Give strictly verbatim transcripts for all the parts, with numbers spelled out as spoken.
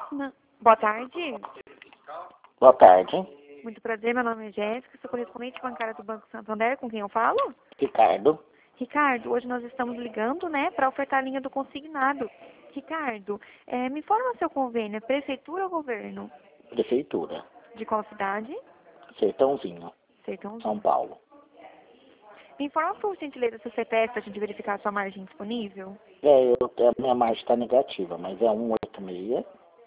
Não. Boa tarde. Boa tarde. Muito prazer, meu nome é Jéssica, sou correspondente bancária do Banco Santander, com quem eu falo? Ricardo. Ricardo, hoje nós estamos ligando, né, para ofertar a linha do consignado. Ricardo, eh, me informa seu convênio, é prefeitura ou governo? Prefeitura. De qual cidade? Sertãozinho. Sertãozinho. São Paulo. Me informa, por gentileza, seu C P F para a gente verificar a sua margem disponível? É, eu, a minha margem está negativa, mas é um oito seis,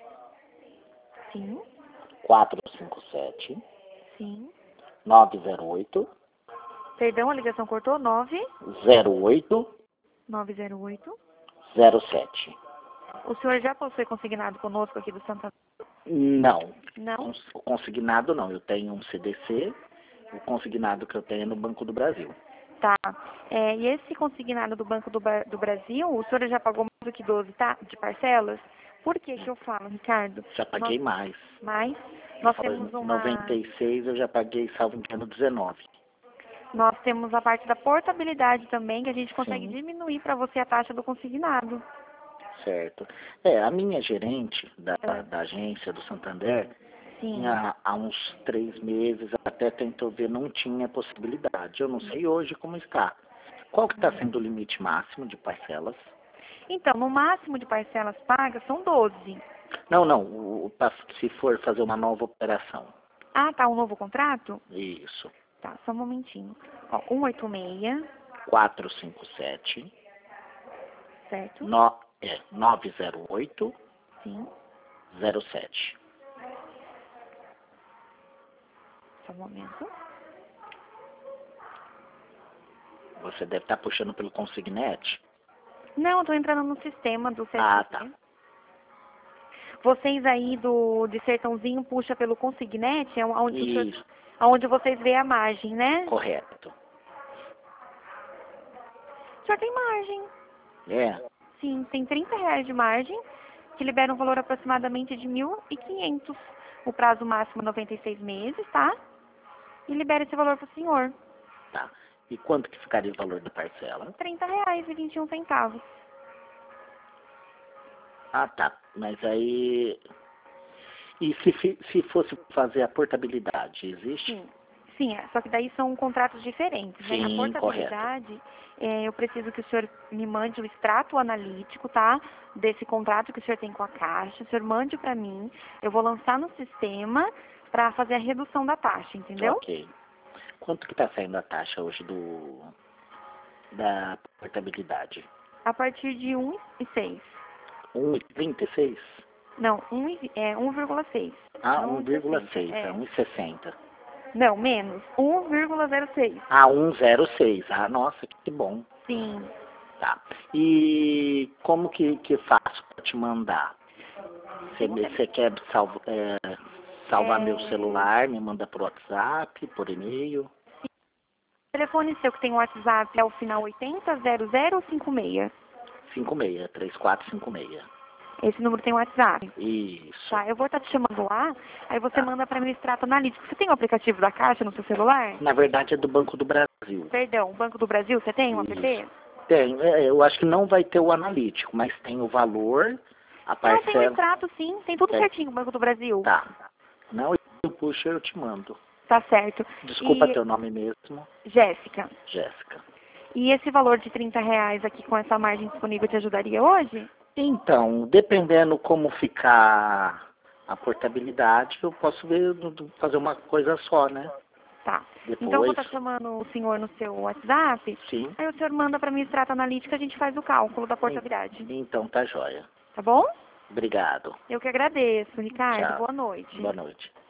Sim, quatro cinco sete, sim. nove zero oito, Perdão, a ligação cortou? nove zero oito nove zero oito. zero sete. O senhor já possui consignado conosco aqui do Santander? Não. Não? O consignado não. Eu tenho um C D C, o consignado que eu tenho é no Banco do Brasil. Tá. É, e esse consignado do Banco do, Ba- do Brasil, o senhor já pagou mais do que doze, tá? De parcelas? Por que que eu falo, Ricardo? Já paguei Nós, mais. mais, nós Foi temos em uma... noventa e seis eu já paguei, salvo engano, dezenove. Nós temos a parte da portabilidade também, que a gente consegue Sim. diminuir para você a taxa do consignado. Certo. É, a minha gerente da, Ah, da agência do Santander, sim. há, há uns três meses, até tentou ver, não tinha possibilidade. Eu não sei hoje como está. Qual que está sendo o limite máximo de parcelas? Então, no máximo de parcelas pagas são doze. Não, não, o, o- pa- se for fazer uma nova operação. Ah, tá, um novo contrato? Isso. Tá, só um momentinho. Ó, cento e oitenta e seis, quatro cinco sete, certo? no, é, nove zero oito, Sim, zero sete. só um momento. Você deve estar puxando pelo consignete? Não, eu tô entrando no sistema do Ah, C S C. tá. Vocês aí do de Sertãozinho puxa pelo consignete, é onde, o senhor, Isso, onde vocês veem a margem, né? correto. O senhor tem margem. É, Sim, tem trinta reais de margem, que libera um valor aproximadamente de mil e quinhentos. O prazo máximo é noventa e seis meses, tá? E libera esse valor pro senhor. tá. E quanto que ficaria o valor da parcela? trinta reais e vinte e um centavos. Ah, tá. Mas aí... E se, fi- se fosse fazer a portabilidade, existe? Sim, sim, é, só que daí são contratos diferentes, né? A Sim, correto. portabilidade, é, eu preciso que o senhor me mande o extrato analítico, tá? Desse contrato que o senhor tem com a Caixa, o senhor mande para mim, eu vou lançar no sistema para fazer a redução da taxa, entendeu? Ok. Quanto que está saindo a taxa hoje do da portabilidade? A partir de um e seis. um e trinta e seis? Não, um, e- é um vírgula seis. Ah, Não um vírgula um e sessenta. seis, é É. um e sessenta. Não, menos. um vírgula zero seis. Ah, um zero seis. Ah, nossa, que bom. Sim. Tá. E como que, que faço para te mandar? Você, Segunda- você quer salvo, é, salvar É, meu celular, me manda por WhatsApp, por e-mail? o telefone seu que tem o WhatsApp é o final oitenta zero zero cinco seis. cinco seis, três quatro cinco seis. Esse número tem WhatsApp. Isso. Tá, eu vou estar te chamando lá, aí você Tá. manda para mim o extrato analítico. Você tem o aplicativo da Caixa no seu celular? Na verdade é do Banco do Brasil. Perdão, o Banco do Brasil, você tem um Isso. app? Tem, é, eu acho que não vai ter o analítico, mas tem o valor, a Não, tem o parcela. extrato sim, tem tudo É. certinho o Banco do Brasil. Tá. Não, eu puxo, eu te mando. Tá certo. Desculpa E, teu nome mesmo, Jéssica, Jéssica. e esse valor de trinta reais aqui com essa margem disponível te ajudaria hoje? Então, dependendo como ficar a portabilidade, eu posso ver, fazer uma coisa só, né? Tá. Depois, Então eu vou estar chamando o senhor no seu WhatsApp, sim. aí o senhor manda para mim o extrato analítico e a gente faz o cálculo da portabilidade. Então tá jóia. Tá bom? Obrigado. Eu que agradeço, Ricardo. Tchau. Boa noite. Boa noite.